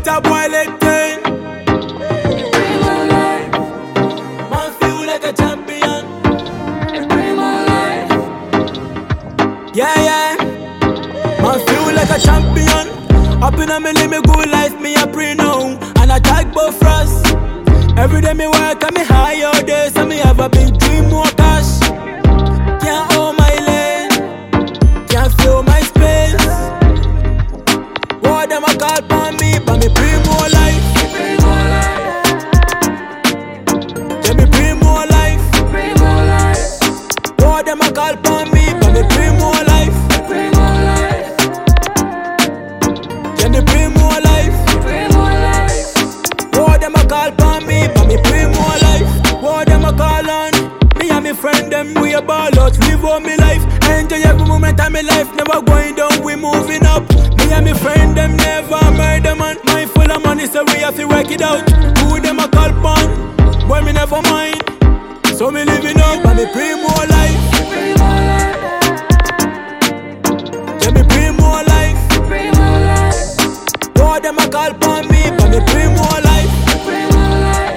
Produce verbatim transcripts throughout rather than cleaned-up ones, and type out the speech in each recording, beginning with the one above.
get a boy like ten. Primo life, Man feel like a champion. primo life, Yeah, yeah. Man feel like a champion. Up in a me live me good life, me a pray now. And I tag both frost. Every day me work and me high all day. So me have a big dream, more cash. Can't hold my lane, can't feel my space. What them a call for me, but me primo life. primo life, Yeah, me primo life. primo life, What them a call for me, but me primo life. primo life, Yeah, me primo life. primo life, What them a call for me, but me primo life. What them a call on me and me friend them, we a ball out, live on me life. Enjoy every moment of me life, never going down, we moving up. Me and me friend them never murder man. Mindful of money, so we have to work it out. Who them a call on? Boy, me never mind. So me living up and me primo life. primo life, Yeah, me primo life. primo life, What them a call on me, but me primo life. primo life,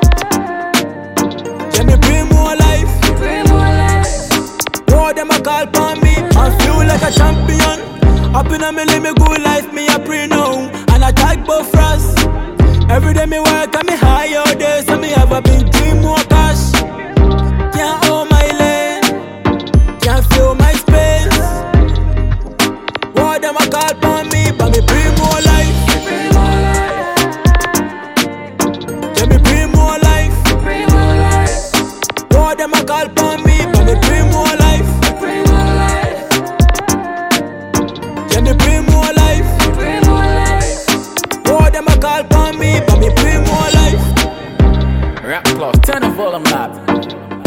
Yeah, me primo life. primo life, What them a call for me, I feel like a champion. Up in a me live me good life, me a pray now. And I tag both frost. Every day me work and me high all day. So me have a big dream, more cash. Can't hold my lane, can't feel my space. What them a call for me, but me primo life. primo life, Yeah, me primo life. primo life, What them a call for me, but me primo life. primo life, Yeah, me primo life. primo life. What them a call for me, but me primo life. Rap plus, turn the volume up.